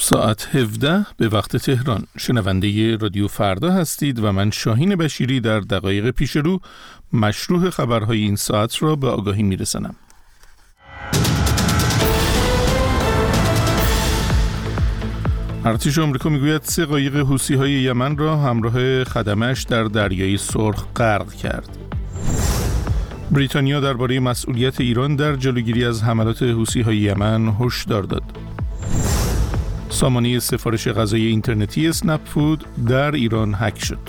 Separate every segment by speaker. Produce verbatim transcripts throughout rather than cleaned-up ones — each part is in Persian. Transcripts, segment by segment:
Speaker 1: ساعت هفده به وقت تهران. شنونده رادیو فردا هستید و من شاهین بشیری در دقایق پیش رو مشروح خبرهای این ساعت را به آگاهی میرسانم. ارتش آمریکا میگوید سه قایق حوثی‌های یمن را همراه خدمه‌اش در دریای سرخ غرق کرد. بریتانیا درباره مسئولیت ایران در جلوگیری از حملات حوثی‌های یمن هشدار داد. سامانه سفارش غذای اینترنتی اسنپ فود در ایران هک شد.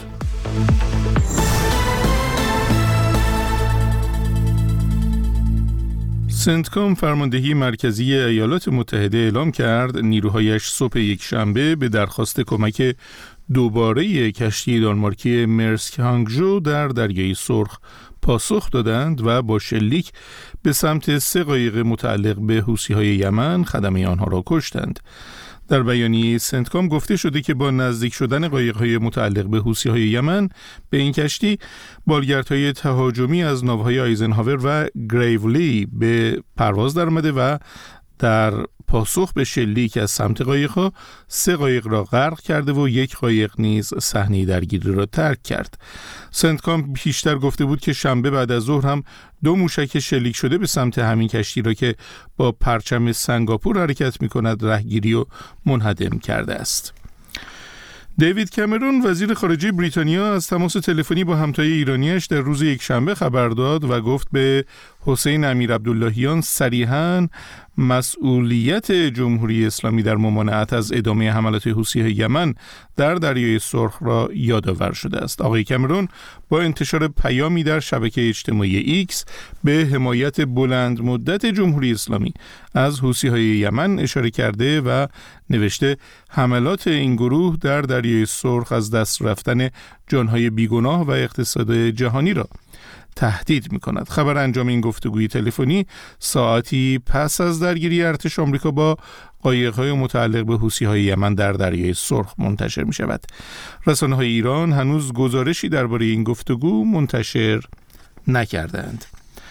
Speaker 1: سنتکام فرماندهی مرکزی ایالات متحده اعلام کرد نیروهایش صبح یک شنبه به درخواست کمک دوباره کشتی دانمارکی مرسک هانگژو در دریای سرخ پاسخ دادند و با شلیک به سمت سه قایق متعلق به حوثی‌های یمن خدمه آنها را کشتند. در بیانیه سنتکام گفته شده که با نزدیک شدن قایق‌های متعلق به حوثی‌های یمن به این کشتی، بالگردهای تهاجمی از ناوهای آیزنهاور و گریولی به پرواز درآمده و در پاسخ به شلیک از سمت قایق‌ها سه قایق را غرق کرده و یک قایق نیز صحنه درگیری را ترک کرد. سنتکام پیشتر گفته بود که شنبه بعد از ظهر هم دو موشک شلیک شده به سمت همین کشتی را که با پرچم سنگاپور حرکت می‌کند رهگیری و منهدم کرده است. دیوید کامرون وزیر خارجه بریتانیا از تماس تلفنی با همتای ایرانیش در روز یکشنبه خبر داد و گفت به حسین امیرعبداللهیان صریحاً مسئولیت جمهوری اسلامی در ممانعت از ادامه حملات حوثی‌های یمن در دریای سرخ را یادآور شده است. آقای کامرون با انتشار پیامی در شبکه اجتماعی ایکس به حمایت بلند مدت جمهوری اسلامی از حوثی‌های یمن اشاره کرده و نوشته حملات این گروه در دریای سرخ از دست رفتن جانهای بیگناه و اقتصاد جهانی را تهدید می‌کند. خبر انجام این گفتگوی تلفنی ساعتی پس از درگیری ارتش آمریکا با قایق‌های متعلق به حوثی‌های یمن در دریای سرخ منتشر می‌شود. رسانه‌های ایران هنوز گزارشی درباره این گفتگو منتشر نکردند.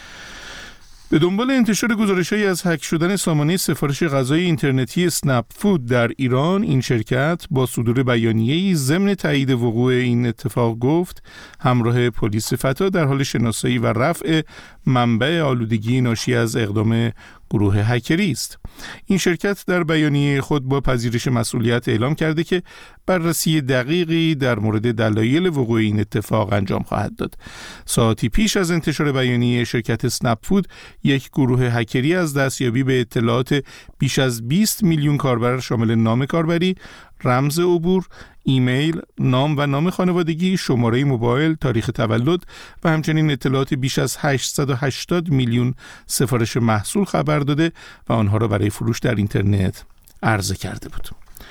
Speaker 1: به دنبال انتشار گزارش‌هایی از هک شدن سامانه سفارش غذای اینترنتی اسنپ فود در ایران، این شرکت با صدور بیانیه‌ای ضمن تایید وقوع این اتفاق گفت همراه پلیس فتا در حال شناسایی و رفع منبع آلودگی ناشی از اقدام گروه هکری است. این شرکت در بیانیه خود با پذیرش مسئولیت اعلام کرده که بررسی دقیقی در مورد دلایل وقوع این اتفاق انجام خواهد داد. ساعتی پیش از انتشار بیانیه شرکت اسنپ فود، یک گروه هکری از دستیابی به اطلاعات بیش از بیست میلیون کاربر شامل نام کاربری، رمز عبور، ایمیل، نام و نام خانوادگی، شماره موبایل، تاریخ تولد و همچنین اطلاعات بیش از هشتصد و هشتاد میلیون سفارش محصول خبر داده و آنها را برای فروش در اینترنت عرضه کرده بود.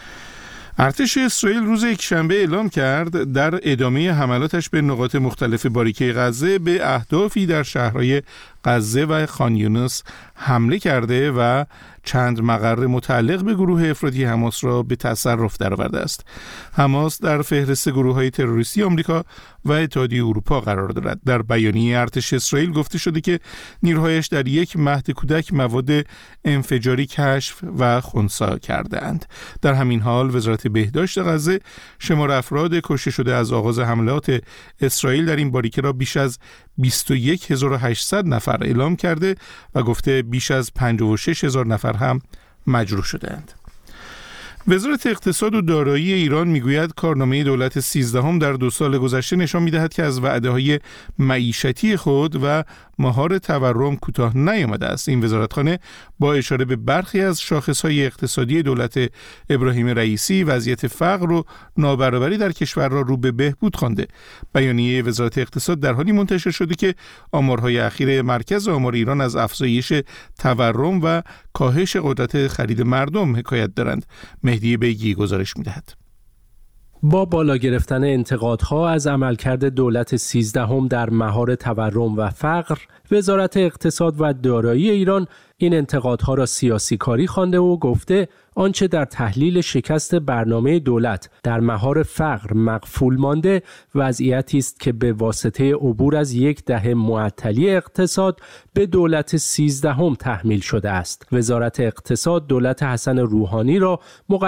Speaker 1: ارتش اسرائیل روز یکشنبه اعلام کرد در ادامه حملاتش به نقاط مختلف باریکه غزه به اهدافی در شهرهای غزه و خان یونس حمله کرده و چند مقر متعلق به گروه افراطی حماس را به تصرف درآورده است. حماس در فهرست گروه‌های تروریستی آمریکا و اتحادیه اروپا قرار دارد. در بیانیه ارتش اسرائیل گفته شده که نیروهایش در یک مهد کودک مواد انفجاری کشف و خنثی کردند. در همین حال وزارت بهداشت غزه شمار افراد کشته شده از آغاز حملات اسرائیل در این باریکه را بیش از بیست و یک هزار و هشتصد نفر اعلام کرده و گفته بیش از پنجاه و شش هزار نفر هم مجروح شدند. وزارت اقتصاد و دارایی ایران میگوید کارنامه دولت سیزدهم در دو سال گذشته نشان میدهد که از وعده‌های معیشتی خود و مهار تورم کوتاه نیامده است. این وزارتخانه با اشاره به برخی از شاخص‌های اقتصادی دولت ابراهیم رئیسی وضعیت فقر و نابرابری در کشور را رو به بهبود خوانده. بیانیه وزارت اقتصاد در حالی منتشر شده که آمارهای اخیر مرکز آمار ایران از افزایش تورم و کاهش قدرت خرید مردم حکایت دارند. مهدی بیگی گزارش می‌دهد.
Speaker 2: با بالا گرفتن انتقادها از عملکرد دولت سیزدهم در مهار تورم و فقر، وزارت اقتصاد و دارایی ایران این انتقادها را سیاسی کاری خوانده و گفته آنچه در تحلیل شکست برنامه دولت در مهار فقر مغفول مانده وضعیتی است که به واسطه عبور از یک دهه معطلی اقتصاد به دولت سیزدهم تحمیل شده است. وزارت اقتصاد دولت حسن روحانی را